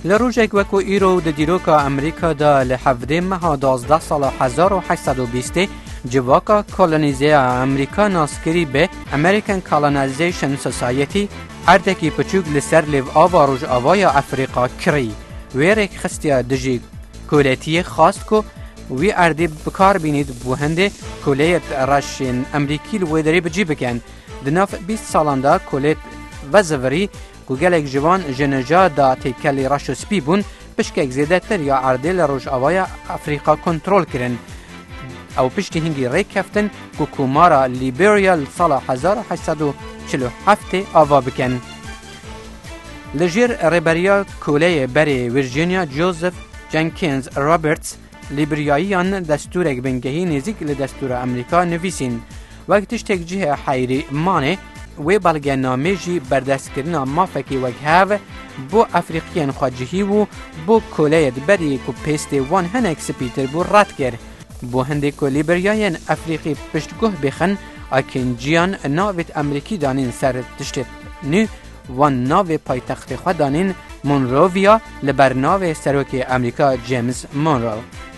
لروجك وکو ایرو د دیروکا امریکا دا لحفده مها 12 سال 1820 جواکا کولونیزه امریکا ناسکری به امریکن کولونیزیشن سوسایتی اردکی پچوک لسر لیو آوا روش آوای افریقا کری ویرک خستیا دجی کولتی خواست کو وی اردی بکار بینید بو هنده کولیت رشین امریکی لویدری بجی بکن دناف 20 سالاندا کولیت وزوری گوگلک جوان جنجا دا تیکلی رشو سپی بون پشکک زیده تر یا اردی لروش آوای افریقا کنترول کرن او پشتی هنگی ریک کفتن که کومارا لیبریا سال 1847 آوا بکن. لجیر ریبریا کوله بری ویرجینیا جوزف جنکینز رابرتس لیبریاییان دستورک بنگهی نزیک لدستور امریکا نویسین وقتش تک جه حیری مانه و بلگه نامه جی بردست کرنا مافکی وگهاو بو افریقیان خواجهی و بو کوله بری که پیست وان هنک سپیتر بو رد کرد. بو هنده که لیبریایان افریقی پشتگوه بخن اکن جیان ناویت امریکی دانین سر تشتت نو وان ناوی پایتخت خود دانین مونروویا لبر ناوی سروک امریکا جیمز مونرو.